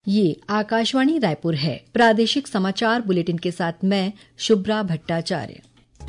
ये आकाशवाणी रायपुर है। प्रादेशिक समाचार बुलेटिन के साथ मैं शुभ्रा भट्टाचार्य।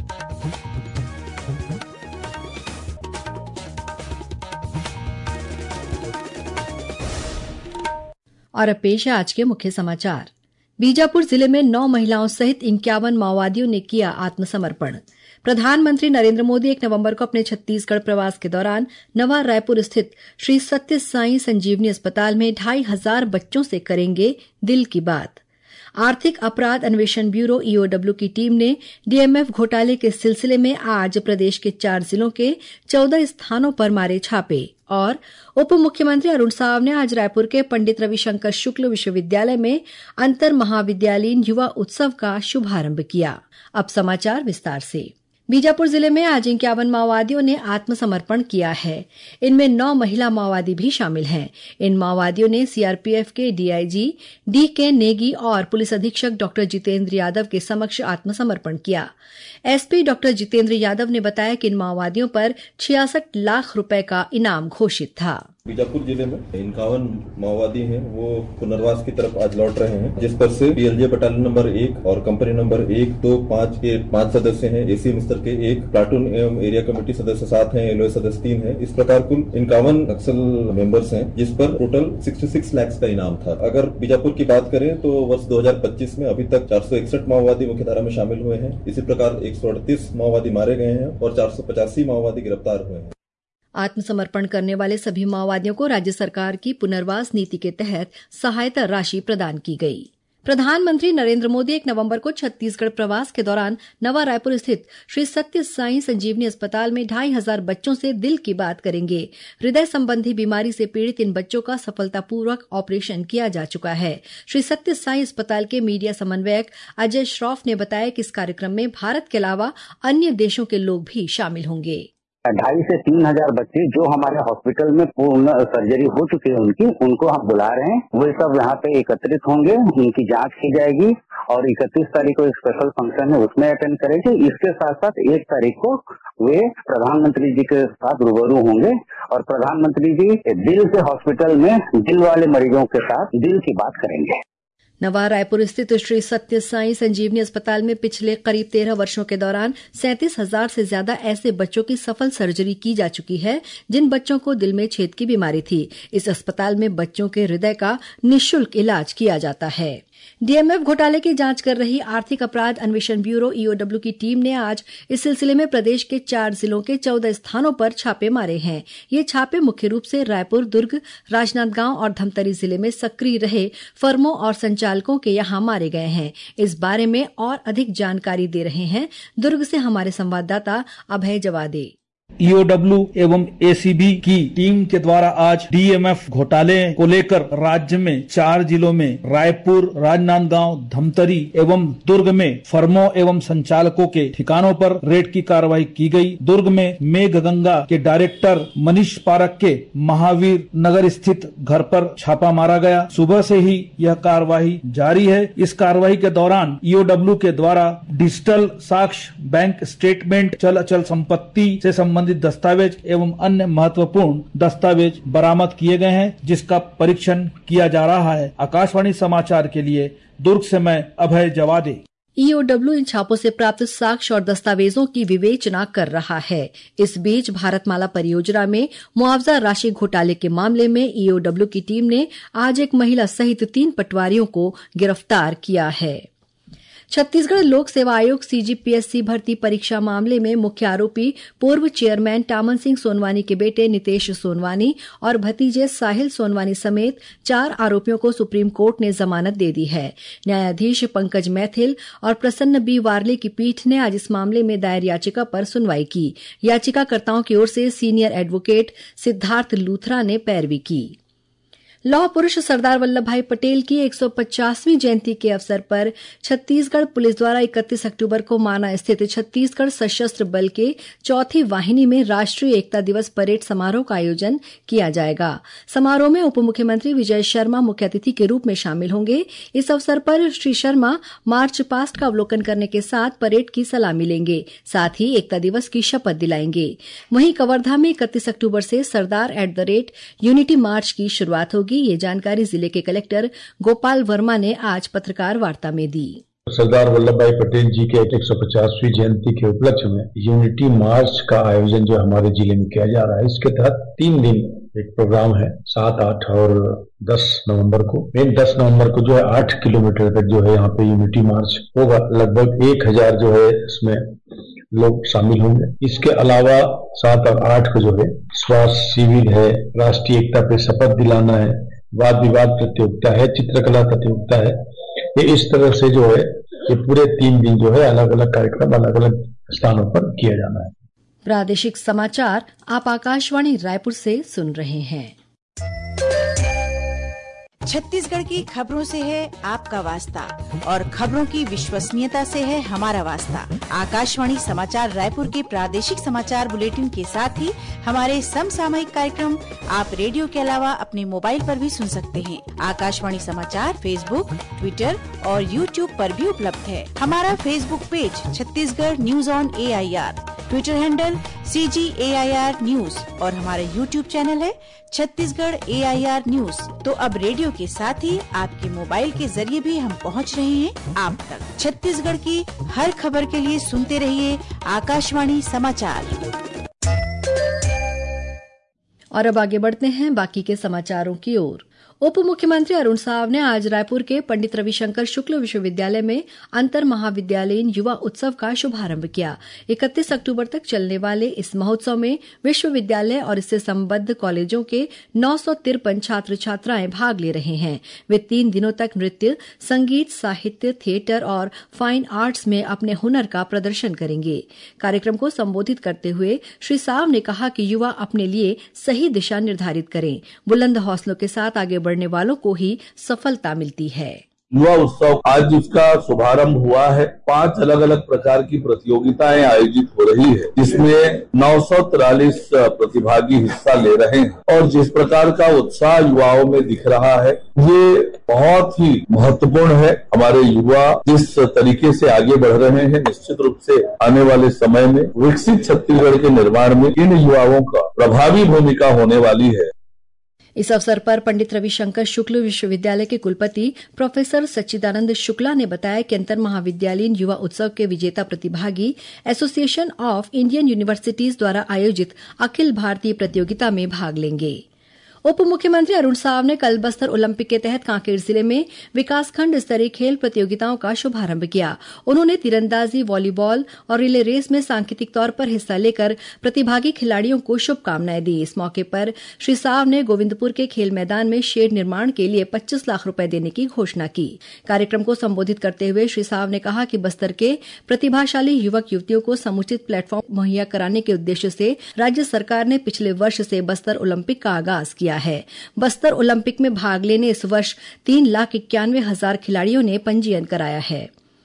और अब पेश है आज के मुख्य समाचार। बीजापुर जिले में 9 महिलाओं सहित 51 माओवादियों ने किया आत्मसमर्पण। प्रधानमंत्री नरेंद्र मोदी 1 नवंबर को अपने छत्तीसगढ़ प्रवास के दौरान नवा रायपुर स्थित श्री सत्य साई संजीवनी अस्पताल में 2,500 बच्चों से करेंगे दिल की बात। आर्थिक अपराध अन्वेषण ब्यूरो ईओडब्ल्यू की टीम ने डीएमएफ घोटाले के सिलसिले में आज प्रदेश के 4 जिलों के 14 स्थानों पर मारे छापे। और उप मुख्यमंत्री अरुण साव ने आज रायपुर के पंडित रविशंकर शुक्ल विश्वविद्यालय में अंतर महाविद्यालयीन युवा उत्सव का शुभारंभ किया। अब समाचार विस्तार से। बीजापुर जिले में आज 51 माओवादियों ने आत्मसमर्पण किया है। इनमें 9 महिला माओवादी भी शामिल हैं। इन माओवादियों ने सीआरपीएफ के डीआईजी डीके नेगी और पुलिस अधीक्षक डॉक्टर जितेंद्र यादव के समक्ष आत्मसमर्पण किया। एसपी डॉक्टर जितेंद्र यादव ने बताया कि इन माओवादियों पर 66 लाख रुपए का इनाम घोषित था। बीजापुर जिले में 51 माओवादी हैं, वो पुनर्वास की तरफ आज लौट रहे हैं, जिस पर से बीएलजे बटालियन नंबर 1 और कंपनी नंबर 1, 2, 5 के 5 सदस्य हैं, एसीएम स्तर के 1 प्लाटून एवं एरिया कमेटी सदस्य 7 हैं, एलओए सदस्य 3 हैं। इस प्रकार कुल 51 नक्सल मेंबर्स हैं, जिस पर टोटल 66 लाख का इनाम था। अगर बीजापुर की बात करें तो वर्ष 2025 में अभी तक 461 माओवादी मुख्यधारा में शामिल हुए हैं। इसी प्रकार 138 माओवादी मारे गए हैं और 485 माओवादी गिरफ्तार हुए हैं। आत्मसमर्पण करने वाले सभी माओवादियों को राज्य सरकार की पुनर्वास नीति के तहत सहायता राशि प्रदान की गई। प्रधानमंत्री नरेंद्र मोदी 1 नवंबर को छत्तीसगढ़ प्रवास के दौरान नवा रायपुर स्थित श्री सत्य साई संजीवनी अस्पताल में 2,500 बच्चों से दिल की बात करेंगे। हृदय संबंधी बीमारी से पीड़ित इन बच्चों का सफलतापूर्वक ऑपरेशन किया जा चुका है। श्री सत्य साई अस्पताल के मीडिया समन्वयक अजय श्रॉफ ने बताया कि इस कार्यक्रम में भारत के अलावा अन्य देशों के लोग भी शामिल होंगे। 2,500 से 3,000 बच्चे जो हमारे हॉस्पिटल में पूर्ण सर्जरी हो चुकी है उनको हम बुला रहे हैं। वे सब यहाँ पे एकत्रित होंगे, उनकी जांच की जाएगी और 31 तारीख को एक स्पेशल फंक्शन है, उसमें अटेंड करेंगे। इसके साथ साथ 1 तारीख को वे प्रधानमंत्री जी के साथ रूबरू होंगे और प्रधानमंत्री जी दिल से हॉस्पिटल में दिल वाले मरीजों के साथ दिल की बात करेंगे। नवा रायपुर स्थित श्री सत्य साई संजीवनी अस्पताल में पिछले करीब 13 वर्षों के दौरान 37,000 से ज्यादा ऐसे बच्चों की सफल सर्जरी की जा चुकी है जिन बच्चों को दिल में छेद की बीमारी थी। इस अस्पताल में बच्चों के हृदय का निःशुल्क इलाज किया जाता है। डीएमएफ घोटाले की जांच कर रही आर्थिक अपराध अन्वेषण ब्यूरो ईओडब्ल्यू की टीम ने आज इस सिलसिले में प्रदेश के 4 जिलों के 14 स्थानों पर छापे मारे हैं। ये छापे मुख्य रूप से रायपुर, दुर्ग, राजनांदगांव और धमतरी जिले में सक्रिय रहे फर्मों और संचालकों के यहां मारे गए हैं। इस बारे में और अधिक जानकारी दे रहे हैं दुर्ग से हमारे संवाददाता अभय जवादे। ईओडब्ल्यू एवं एसीबी की टीम के द्वारा आज डीएमएफ घोटाले को लेकर राज्य में 4 जिलों में रायपुर, राजनांदगांव, धमतरी एवं दुर्ग में फर्मों एवं संचालकों के ठिकानों पर रेड की कार्रवाई की गई। दुर्ग में मेघगंगा के डायरेक्टर मनीष पारक के महावीर नगर स्थित घर पर छापा मारा गया। सुबह से ही यह कार्रवाई जारी है। इस कार्रवाई के दौरान ईओडब्ल्यू के द्वारा डिजिटल साक्ष्य, बैंक स्टेटमेंट, चल अचल संपत्ति से संबंधित दस्तावेज एवं अन्य महत्वपूर्ण दस्तावेज बरामद किए गए हैं, जिसका परीक्षण किया जा रहा है। आकाशवाणी समाचार के लिए दुर्ग से मैं अभय जवादे। ईओडब्ल्यू इन छापों से प्राप्त साक्ष्य और दस्तावेजों की विवेचना कर रहा है। इस बीच भारतमाला परियोजना में मुआवजा राशि घोटाले के मामले में ईओडब्ल्यू की टीम ने आज एक महिला सहित 3 पटवारियों को गिरफ्तार किया है। छत्तीसगढ़ लोक सेवा आयोग सीजीपीएससी भर्ती परीक्षा मामले में मुख्य आरोपी पूर्व चेयरमैन टामन सिंह सोनवानी के बेटे नितेश सोनवानी और भतीजे साहिल सोनवानी समेत 4 आरोपियों को सुप्रीम कोर्ट ने जमानत दे दी है। न्यायाधीश पंकज मैथिल और प्रसन्न बी वार्ले की पीठ ने आज इस मामले में दायर याचिका पर सुनवाई की। याचिकाकर्ताओं की ओर से सीनियर एडवोकेट सिद्धार्थ लूथरा ने पैरवी की। लौह पुरुष सरदार वल्लभ भाई पटेल की 150वीं जयंती के अवसर पर छत्तीसगढ़ पुलिस द्वारा 31 अक्टूबर को माना स्थित छत्तीसगढ़ सशस्त्र बल के 4थी वाहिनी में राष्ट्रीय एकता दिवस परेड समारोह का आयोजन किया जाएगा। समारोह में उप मुख्यमंत्री विजय शर्मा मुख्य अतिथि के रूप में शामिल होंगे। इस अवसर पर श्री शर्मा मार्च पास्ट का अवलोकन करने के साथ परेड की सलामी लेंगे, साथ ही एकता दिवस की शपथ दिलाएंगे। वहीं कवर्धा में 31 अक्टूबर से सरदार @ यूनिटी मार्च की शुरुआत होगी। होगी। ये जानकारी जिले के कलेक्टर गोपाल वर्मा ने आज पत्रकार वार्ता में दी। सरदार वल्लभ भाई पटेल जी के 150वीं जयंती के उपलक्ष्य में यूनिटी मार्च का आयोजन जो हमारे जिले में किया जा रहा है, इसके तहत 3 दिन एक प्रोग्राम है 7, 8 और 10 नवंबर को। मेन 10 नवंबर को जो है 8 किलोमीटर तक जो है यहाँ पे यूनिटी मार्च होगा। लगभग 1000 जो है इसमें लोग शामिल होंगे। इसके अलावा 7 और 8 को जो है स्वास्थ्य शिविर है, राष्ट्रीय एकता पे शपथ दिलाना है, वाद विवाद प्रतियोगिता है, चित्रकला प्रतियोगिता है। ये इस तरह से जो है ये पूरे 3 दिन जो है अलग अलग कार्यक्रम अलग अलग स्थानों पर किया जाना है। प्रादेशिक समाचार आप आकाशवाणी रायपुर से सुन रहे हैं। छत्तीसगढ़ की खबरों से है आपका वास्ता और खबरों की विश्वसनीयता से है हमारा वास्ता। आकाशवाणी समाचार रायपुर के प्रादेशिक समाचार बुलेटिन के साथ ही हमारे समसामयिक कार्यक्रम आप रेडियो के अलावा अपने मोबाइल पर भी सुन सकते हैं। आकाशवाणी समाचार फेसबुक, ट्विटर और यूट्यूब पर भी उपलब्ध है। हमारा Facebook page Chhattisgarh news on AIR, Twitter handle CGAIR news और हमारा यूट्यूब चैनल है छत्तीसगढ़ AIR न्यूज। तो अब रेडियो के साथ ही आपके मोबाइल के जरिए भी हम पहुंच रहे हैं आप तक। छत्तीसगढ़ की हर खबर के लिए सुनते रहिए आकाशवाणी समाचार। और अब आगे बढ़ते हैं बाकी के समाचारों की ओर। उप मुख्यमंत्री अरुण साव ने आज रायपुर के पंडित रविशंकर शुक्ल विश्वविद्यालय में अंतर महाविद्यालयीन युवा उत्सव का शुभारंभ किया। 31 अक्टूबर तक चलने वाले इस महोत्सव में विश्वविद्यालय और इससे संबद्ध कॉलेजों के 953 छात्र छात्राएं भाग ले रहे हैं। वे 3 दिनों तक नृत्य, संगीत, साहित्य, थिएटर और फाइन आर्ट्स में अपने हुनर का प्रदर्शन करेंगे। कार्यक्रम को संबोधित करते हुए श्री साव ने कहा कि युवा अपने लिए सही दिशा निर्धारित करें। बुलंद हौसलों के साथ आगे बढ़ने वालों को ही सफलता मिलती है। युवा उत्सव आज इसका शुभारंभ हुआ है। 5 अलग अलग प्रकार की प्रतियोगिताएं आयोजित हो रही है, जिसमें 943 प्रतिभागी हिस्सा ले रहे हैं और जिस प्रकार का उत्साह युवाओं में दिख रहा है ये बहुत ही महत्वपूर्ण है। हमारे युवा जिस तरीके से आगे बढ़ रहे हैं, निश्चित रूप से आने वाले समय में विकसित छत्तीसगढ़ के निर्माण में इन युवाओं का प्रभावी भूमिका होने वाली है। इस अवसर पर पंडित रविशंकर शुक्ल विश्वविद्यालय के कुलपति प्रोफेसर सच्चिदानंद शुक्ला ने बताया कि अंतर महाविद्यालयीन युवा उत्सव के विजेता प्रतिभागी एसोसिएशन ऑफ इंडियन यूनिवर्सिटीज द्वारा आयोजित अखिल भारतीय प्रतियोगिता में भाग लेंगे। उप मुख्यमंत्री अरुण साव ने कल बस्तर ओलंपिक के तहत कांकेर जिले में विकासखंड स्तरीय खेल प्रतियोगिताओं का शुभारंभ किया। उन्होंने तीरंदाजी, वॉलीबॉल और रिले रेस में सांकेतिक तौर पर हिस्सा लेकर प्रतिभागी खिलाड़ियों को शुभकामनाएं दी। इस मौके पर श्री साव ने गोविंदपुर के खेल मैदान में शेड निर्माण के लिए 25 लाख रुपए देने की घोषणा की। कार्यक्रम को संबोधित करते हुए श्री साव ने कहा कि बस्तर के प्रतिभाशाली युवक युवतियों को समुचित प्लेटफॉर्म मुहैया कराने के उद्देश्य से राज्य सरकार ने पिछले वर्ष से बस्तर ओलंपिक का आगाज किया है। बस्तर ओलंपिक में भाग लेने इस वर्ष 3,91,000 खिलाड़ियों ने पंजीयन कराया है।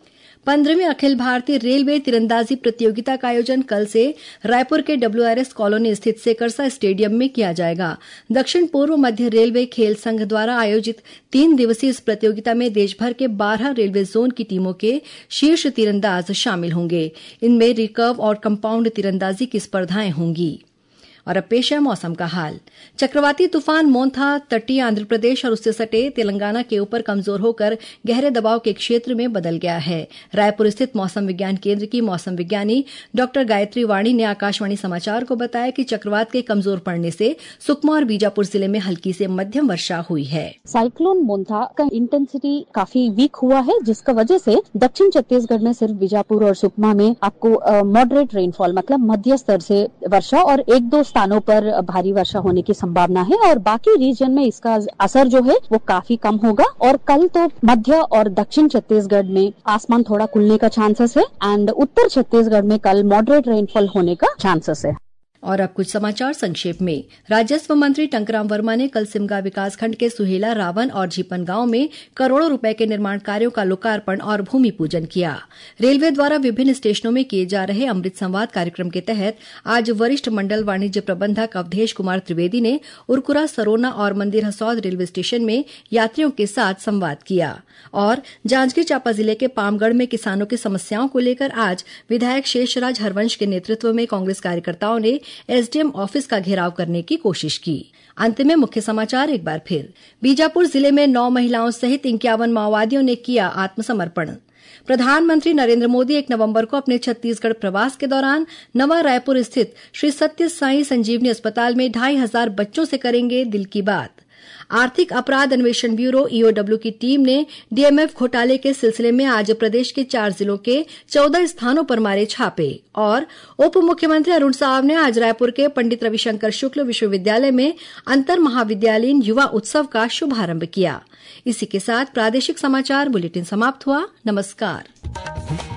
15वीं अखिल भारतीय रेलवे तीरंदाजी प्रतियोगिता का आयोजन कल से रायपुर के WRS कॉलोनी स्थित सेकरसा स्टेडियम में किया जाएगा। दक्षिण पूर्व मध्य रेलवे खेल संघ द्वारा आयोजित 3 दिवसीय इस प्रतियोगिता में देश भर के 12 रेलवे जोन की टीमों के शीर्ष तीरंदाज शामिल होंगे। इनमें रिकर्व और कंपाउंड तीरंदाजी की स्पर्धाएं होंगी। और अब पेश है मौसम का हाल। चक्रवाती तूफान मोन्था तटीय आंध्र प्रदेश और उससे सटे तेलंगाना के ऊपर कमजोर होकर गहरे दबाव के क्षेत्र में बदल गया है। रायपुर स्थित मौसम विज्ञान केंद्र की मौसम विज्ञानी डॉक्टर गायत्री वाणी ने आकाशवाणी समाचार को बताया कि चक्रवात के कमजोर पड़ने से सुकमा और बीजापुर जिले में हल्की से मध्यम वर्षा हुई है। साइक्लोन मोन्था का इंटेंसिटी काफी वीक हुआ है, जिसका वजह से दक्षिण छत्तीसगढ़ में सिर्फ बीजापुर और सुकमा में आपको मॉडरेट रेनफॉल मतलब मध्य स्तर से वर्षा और 1-2 स्थानों पर भारी वर्षा होने की संभावना है और बाकी रीजन में इसका असर जो है वो काफी कम होगा। और कल तो मध्य और दक्षिण छत्तीसगढ़ में आसमान थोड़ा खुलने का चांसेस है एंड उत्तर छत्तीसगढ़ में कल मॉडरेट रेनफॉल होने का चांसेस है। और अब कुछ समाचार संक्षेप में। राजस्व मंत्री टंकराम वर्मा ने कल सिमगा विकासखंड के सुहेला, रावण और झीपन गांव में करोड़ों रुपए के निर्माण कार्यों का लोकार्पण और भूमि पूजन किया। रेलवे द्वारा विभिन्न स्टेशनों में किए जा रहे अमृत संवाद कार्यक्रम के तहत आज वरिष्ठ मंडल वाणिज्य प्रबंधक अवधेश कुमार त्रिवेदी ने उरकुरा, सरोना और मंदिर हसौद रेलवे स्टेशन में यात्रियों के साथ संवाद किया। और जांजगीर चांपा जिले के पामगढ़ में किसानों की समस्याओं को लेकर आज विधायक शेषराज हरवंश के नेतृत्व में कांग्रेस कार्यकर्ताओं ने एसडीएम ऑफिस का घेराव करने की कोशिश की। अंत में मुख्य समाचार एक बार फिर। बीजापुर जिले में 9 महिलाओं सहित 51 माओवादियों ने किया आत्मसमर्पण। प्रधानमंत्री नरेंद्र मोदी 1 नवंबर को अपने छत्तीसगढ़ प्रवास के दौरान नवा रायपुर स्थित श्री सत्य साई संजीवनी अस्पताल में 2,500 बच्चों से करेंगे दिल की बात। आर्थिक अपराध अन्वेषण ब्यूरो ईओडब्ल्यू की टीम ने डीएमएफ घोटाले के सिलसिले में आज प्रदेश के 4 जिलों के 14 स्थानों पर मारे छापे। और उप मुख्यमंत्री अरुण साव ने आज रायपुर के पंडित रविशंकर शुक्ल विश्वविद्यालय में अंतर महाविद्यालयीन युवा उत्सव का शुभारंभ किया। इसी के साथ प्रादेशिक समाचार बुलेटिन समाप्त हुआ। नमस्कार।